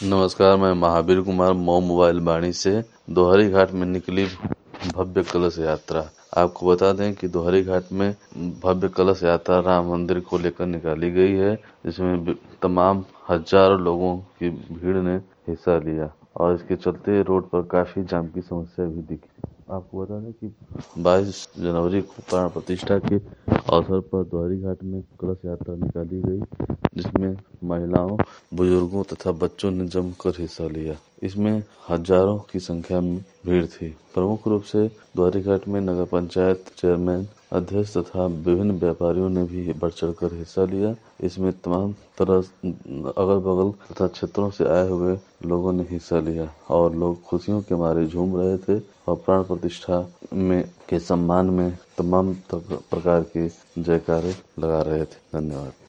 नमस्कार, मैं महावीर कुमार मऊ मोबाइल वाणी से दोहरी घाट में निकली भव्य कलश यात्रा। आपको बता दें कि दोहरी घाट में भव्य कलश यात्रा राम मंदिर को लेकर निकाली गई है, जिसमें तमाम हजारों लोगों की भीड़ ने हिस्सा लिया और इसके चलते रोड पर काफी जाम की समस्या भी दिखी। आपको बता दें कि 22 जनवरी को प्राण प्रतिष्ठा के अवसर पर दोहरी घाट में कलश यात्रा निकाली गई, जिसमें महिलाओं, बुजुर्गों तथा बच्चों ने जमकर हिस्सा लिया। इसमें हजारों की संख्या में भीड़ थी। प्रमुख रूप से दोहरी घाट में नगर पंचायत चेयरमैन, अध्यक्ष तथा विभिन्न व्यापारियों ने भी बढ़ चढ़कर हिस्सा लिया। इसमें तमाम तरह अगल बगल तथा क्षेत्रों से आए हुए लोगों ने हिस्सा लिया और लोग खुशियों के मारे झूम रहे थे और प्राण प्रतिष्ठा में के सम्मान में तमाम प्रकार के जयकारे लगा रहे थे। धन्यवाद।